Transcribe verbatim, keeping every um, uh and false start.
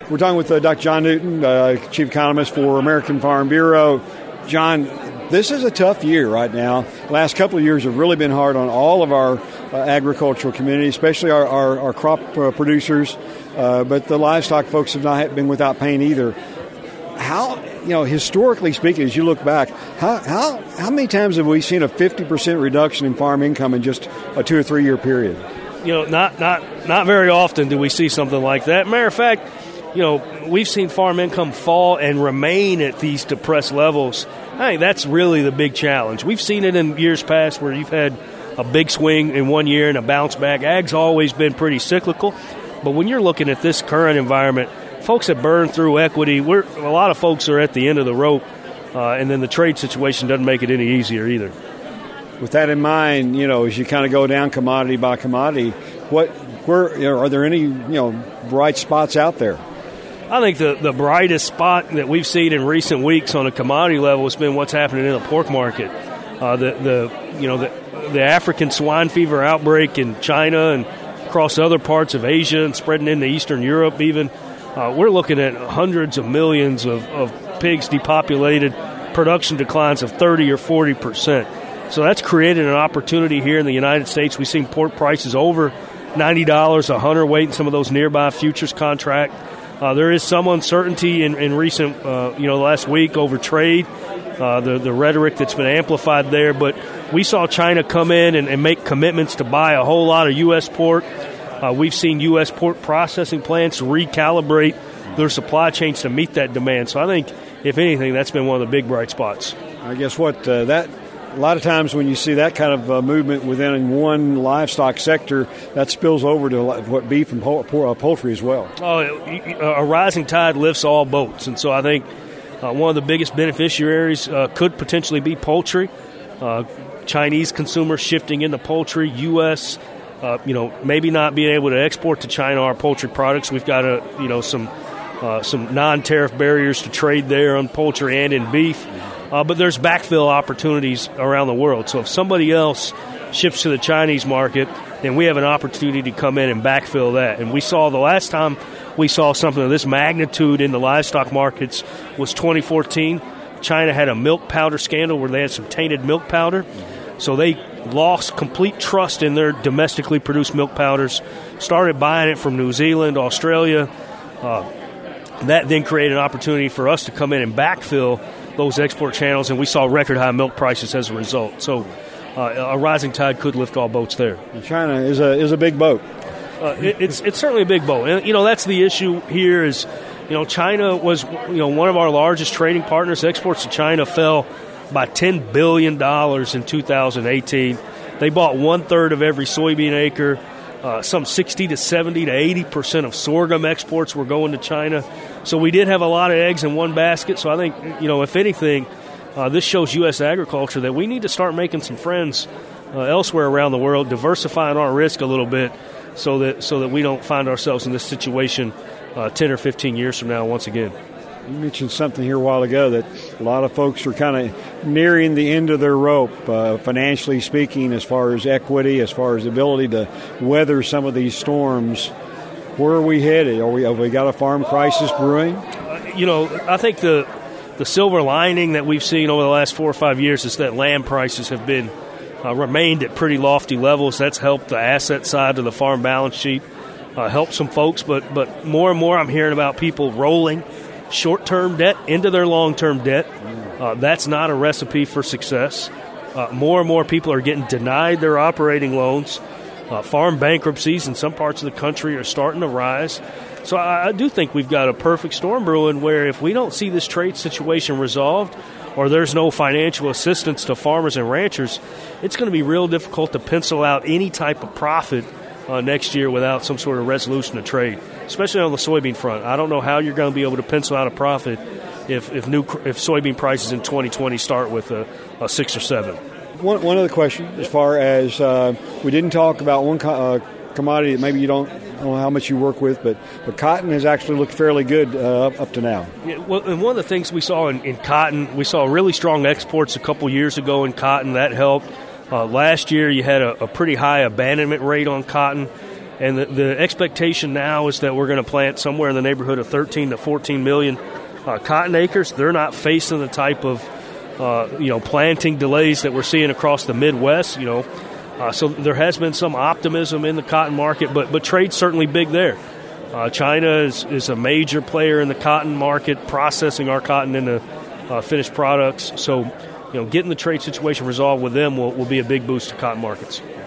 We're talking with uh, Doctor John Newton, uh, Chief Economist for American Farm Bureau. John, this is a tough year right now. The last couple of years have really been hard on all of our uh, agricultural community, especially our, our, our crop uh, producers. Uh, but the livestock folks have not been without pain either. How, you know, historically speaking, as you look back, how how how many times have we seen a fifty percent reduction in farm income in just a two or three year period? You know, not not not very often do we see something like that. Matter of fact, you know, we've seen farm income fall and remain at these depressed levels. I think that's really the big challenge. We've seen it in years past where you've had a big swing in one year and a bounce back. Ag's always been pretty cyclical, but when you're looking at this current environment, folks have burned through equity. We're, a lot of folks are at the end of the rope, uh, and then the trade situation doesn't make it any easier either. With that in mind, you know, as you kind of go down commodity by commodity, what, where, you know, are there any, you know, bright spots out there? I think the, the brightest spot that we've seen in recent weeks on a commodity level has been what's happening in the pork market. Uh, the the you know the the African swine fever outbreak in China and across other parts of Asia and spreading into Eastern Europe even. Uh, we're looking at hundreds of millions of, of pigs depopulated, production declines of thirty or forty percent. So that's created an opportunity here in the United States. We've seen pork prices over ninety dollars a hundredweight in some of those nearby futures contracts. Uh, there is some uncertainty in, in recent, uh, you know, last week over trade, uh, the, the rhetoric that's been amplified there. But we saw China come in and, and make commitments to buy a whole lot of U S pork. Uh, we've seen U S pork processing plants recalibrate their supply chains to meet that demand. So I think, if anything, that's been one of the big bright spots. I guess what uh, that a lot of times when you see that kind of uh, movement within one livestock sector, that spills over to what beef and pol- poultry as well. Oh, a rising tide lifts all boats, and so I think uh, one of the biggest beneficiaries uh, could potentially be poultry. Uh, Chinese consumers shifting into poultry, U S Uh, you know, maybe not being able to export to China our poultry products. We've got a, you know, some uh, some non-tariff barriers to trade there on poultry and in beef. Uh, but there's backfill opportunities around the world. So if somebody else ships to the Chinese market, then we have an opportunity to come in and backfill that. And we saw the last time we saw something of this magnitude in the livestock markets was twenty fourteen. China had a milk powder scandal where they had some tainted milk powder. So they lost complete trust in their domestically produced milk powders, started buying it from New Zealand, Australia. Uh, that then created an opportunity for us to come in and backfill those export channels, and we saw record high milk prices as a result. So uh, a rising tide could lift all boats there. China is a is a big boat. Uh, it, it's it's certainly a big boat, and you know that's the issue here. Is you know China was you know one of our largest trading partners. Exports to China fell by ten billion dollars in two thousand eighteen. They bought one third of every soybean acre. Uh, some sixty to seventy to eighty percent of sorghum exports were going to China. So we did have a lot of eggs in one basket. So I think, you know, if anything, uh, this shows U S agriculture that we need to start making some friends uh, elsewhere around the world, diversifying our risk a little bit so that so that we don't find ourselves in this situation uh, ten or fifteen years from now once again. You mentioned something here a while ago that a lot of folks are kind of nearing the end of their rope, uh, financially speaking, as far as equity, as far as the ability to weather some of these storms. Where are we headed? Are we, have we got a farm crisis brewing? Uh, you know, I think the the silver lining that we've seen over the last four or five years is that land prices have been uh, remained at pretty lofty levels. That's helped the asset side of the farm balance sheet, uh, helped some folks, but but more and more I'm hearing about people rolling short-term debt into their long-term debt. Uh, that's not a recipe for success. Uh, more and more people are getting denied their operating loans. Uh, farm bankruptcies in some parts of the country are starting to rise. So I, I do think we've got a perfect storm brewing where if we don't see this trade situation resolved or there's no financial assistance to farmers and ranchers, it's going to be real difficult to pencil out any type of profit uh, next year without some sort of resolution of trade, especially on the soybean front. I don't know how you're going to be able to pencil out a profit if if new if soybean prices in twenty twenty start with a, a six or seven. One, one other question, as far as uh, we didn't talk about one co- uh, commodity that maybe you don't, I don't know how much you work with, but, but cotton has actually looked fairly good uh, up, up to now. Yeah, well, and one of the things we saw in, in cotton, we saw really strong exports a couple years ago in cotton. That helped. Uh, last year you had a, a pretty high abandonment rate on cotton. And the, the expectation now is that we're going to plant somewhere in the neighborhood of thirteen to fourteen million uh, cotton acres. They're not facing the type of uh, you know planting delays that we're seeing across the Midwest. You know, uh, so there has been some optimism in the cotton market, but but trade's certainly big there. Uh, China is, is a major player in the cotton market, processing our cotton into uh, finished products. So, you know, getting the trade situation resolved with them will, will be a big boost to cotton markets.